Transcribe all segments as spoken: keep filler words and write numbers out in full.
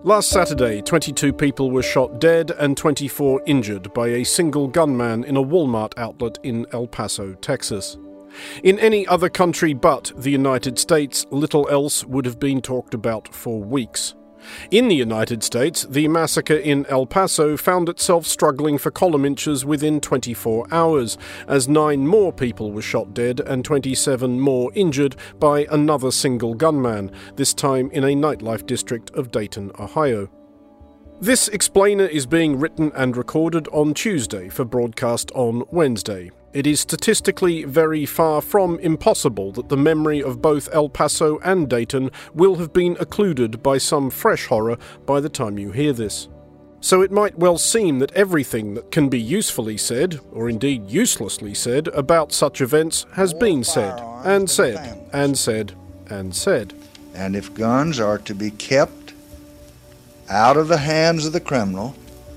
Last Saturday, twenty-two people were shot dead and twenty-four injured by a single gunman in a Walmart outlet in El Paso, Texas. In any other country but the United States, little else would have been talked about for weeks. In the United States, the massacre in El Paso found itself struggling for column inches within twenty-four hours, as nine more people were shot dead and twenty-seven more injured by another single gunman, this time in a nightlife district of Dayton, Ohio. This explainer is being written and recorded on Tuesday for broadcast on Wednesday. It is statistically very far from impossible that the memory of both El Paso and Dayton will have been occluded by some fresh horror by the time you hear this. So it might well seem that everything that can be usefully said, or indeed uselessly said, about such events has been said, and said, and said, and said. And if guns are to be kept out of the hands of the criminal,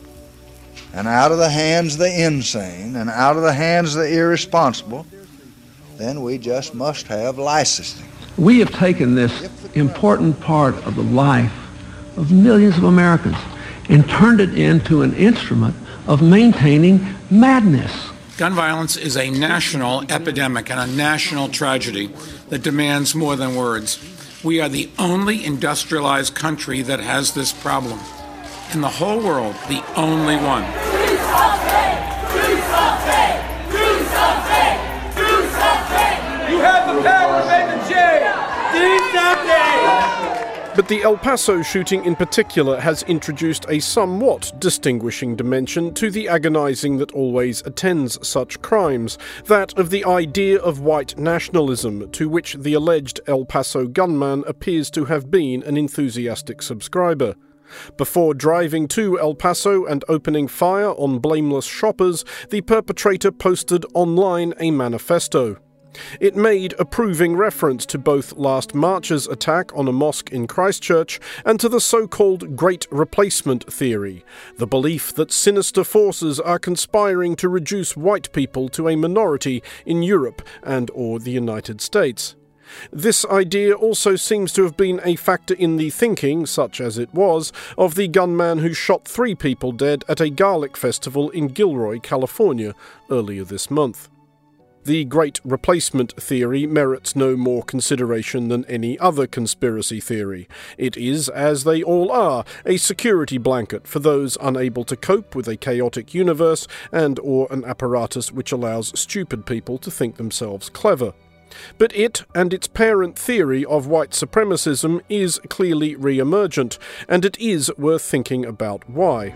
and out of the hands of the insane, and out of the hands of the irresponsible, then we just must have licensing. We have taken this important part of the life of millions of Americans and turned it into an instrument of maintaining madness. Gun violence is a national epidemic and a national tragedy that demands more than words. We are the only industrialized country that has this problem. In the whole world, the only one. Do something! Do something! Do something! Do something! You have the power to make a change! Do something! But the El Paso shooting in particular has introduced a somewhat distinguishing dimension to the agonizing that always attends such crimes, that of the idea of white nationalism, to which the alleged El Paso gunman appears to have been an enthusiastic subscriber. Before driving to El Paso and opening fire on blameless shoppers, the perpetrator posted online a manifesto. It made approving reference to both last March's attack on a mosque in Christchurch and to the so-called Great Replacement theory, the belief that sinister forces are conspiring to reduce white people to a minority in Europe and or the United States. This idea also seems to have been a factor in the thinking, such as it was, of the gunman who shot three people dead at a garlic festival in Gilroy, California, earlier this month. The Great Replacement theory merits no more consideration than any other conspiracy theory. It is, as they all are, a security blanket for those unable to cope with a chaotic universe and or an apparatus which allows stupid people to think themselves clever. But it and its parent theory of white supremacism is clearly re-emergent, and it is worth thinking about why.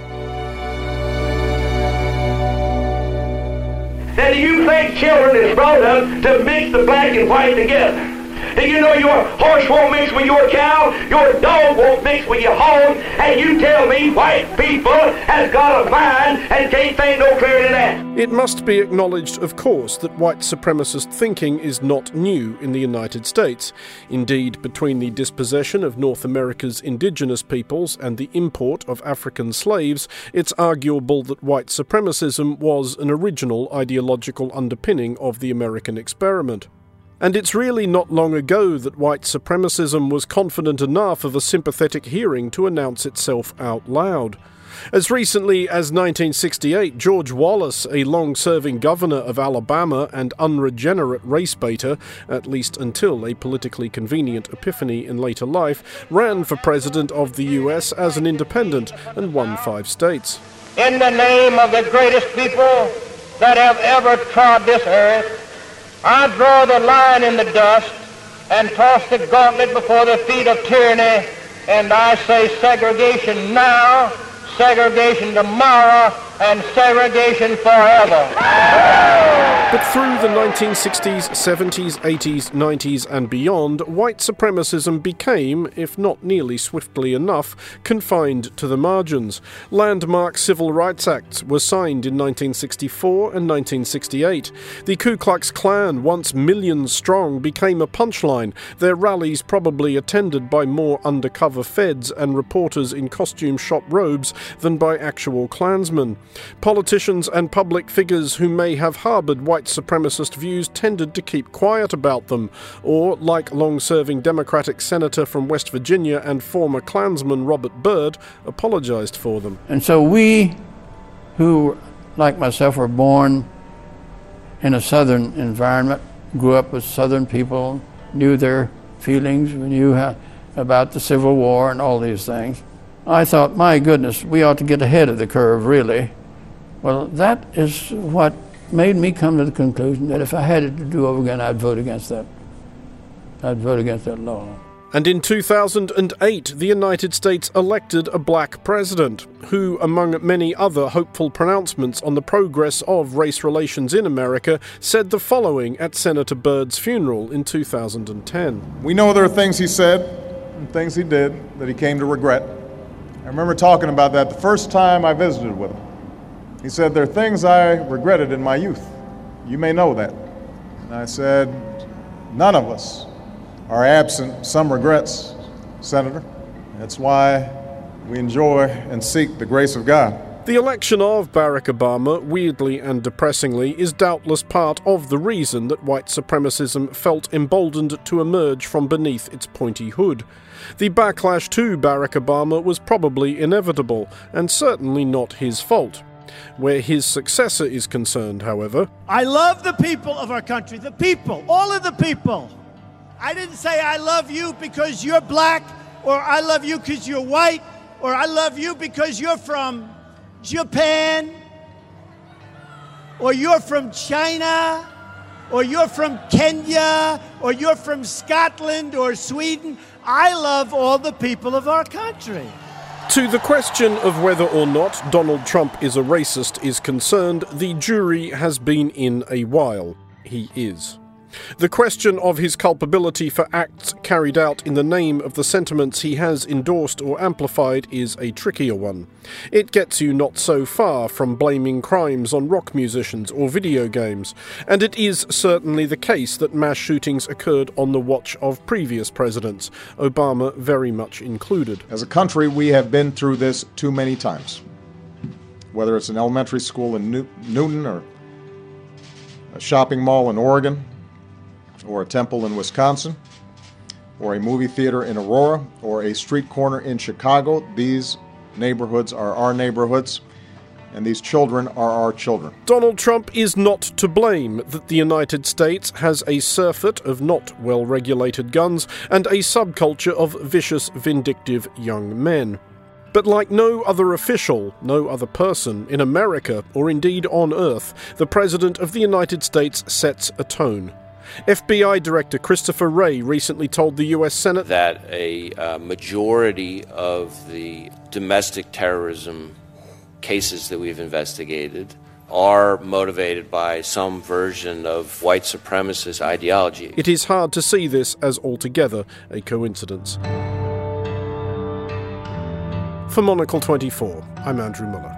That you think children is brought up to mix the black and white together? Do you know your horse won't mix with your cow, your dog won't mix with your hog, and you tell me white people has got a mind and can't think no clearer than that? It must be acknowledged, of course, that white supremacist thinking is not new in the United States. Indeed, between the dispossession of North America's indigenous peoples and the import of African slaves, it's arguable that white supremacism was an original ideological underpinning of the American experiment. And it's really not long ago that white supremacism was confident enough of a sympathetic hearing to announce itself out loud. As recently as nineteen sixty-eight, George Wallace, a long-serving governor of Alabama and unregenerate race-baiter, at least until a politically convenient epiphany in later life, ran for president of the U S as an independent and won five states. In the name of the greatest people that have ever trod this earth, I draw the line in the dust and toss the gauntlet before the feet of tyranny, and I say segregation now, segregation tomorrow, and segregation forever. But through the nineteen sixties, seventies, eighties, nineties and beyond, white supremacism became, if not nearly swiftly enough, confined to the margins. Landmark civil rights acts were signed in nineteen sixty-four and nineteen sixty-eight. The Ku Klux Klan, once millions strong, became a punchline, their rallies probably attended by more undercover feds and reporters in costume shop robes than by actual Klansmen. Politicians and public figures who may have harboured white white supremacist views tended to keep quiet about them, or, like long-serving Democratic senator from West Virginia and former Klansman Robert Byrd, apologized for them. And so we, who, like myself, were born in a Southern environment, grew up with Southern people, knew their feelings, we knew how, about the Civil War and all these things. I thought, my goodness, we ought to get ahead of the curve, really. Well, that is what made me come to the conclusion that if I had it to do over again, I'd vote against that. I'd vote against that law. And in two thousand eight, the United States elected a black president, who, among many other hopeful pronouncements on the progress of race relations in America, said the following at Senator Byrd's funeral in two thousand ten. We know there are things he said and things he did that he came to regret. I remember talking about that the first time I visited with him. He said, there are things I regretted in my youth. You may know that. And I said, none of us are absent some regrets, Senator. That's why we enjoy and seek the grace of God. The election of Barack Obama, weirdly and depressingly, is doubtless part of the reason that white supremacism felt emboldened to emerge from beneath its pointy hood. The backlash to Barack Obama was probably inevitable, and certainly not his fault. Where his successor is concerned, however... I love the people of our country, the people, all of the people. I didn't say I love you because you're black, or I love you because you're white, or I love you because you're from Japan, or you're from China, or you're from Kenya, or you're from Scotland or Sweden. I love all the people of our country. To the question of whether or not Donald Trump is a racist is concerned, the jury has been in a while. He is. The question of his culpability for acts carried out in the name of the sentiments he has endorsed or amplified is a trickier one. It gets you not so far from blaming crimes on rock musicians or video games, and it is certainly the case that mass shootings occurred on the watch of previous presidents, Obama very much included. As a country, we have been through this too many times. Whether it's an elementary school in New- Newton or a shopping mall in Oregon, or a temple in Wisconsin, or a movie theater in Aurora, or a street corner in Chicago. These neighborhoods are our neighborhoods, and these children are our children. Donald Trump is not to blame that the United States has a surfeit of not well-regulated guns and a subculture of vicious, vindictive young men. But like no other official, no other person in America, or indeed on Earth, the President of the United States sets a tone. F B I Director Christopher Wray recently told the U S Senate that a uh, majority of the domestic terrorism cases that we've investigated are motivated by some version of white supremacist ideology. It is hard to see this as altogether a coincidence. For Monocle twenty-four, I'm Andrew Muller.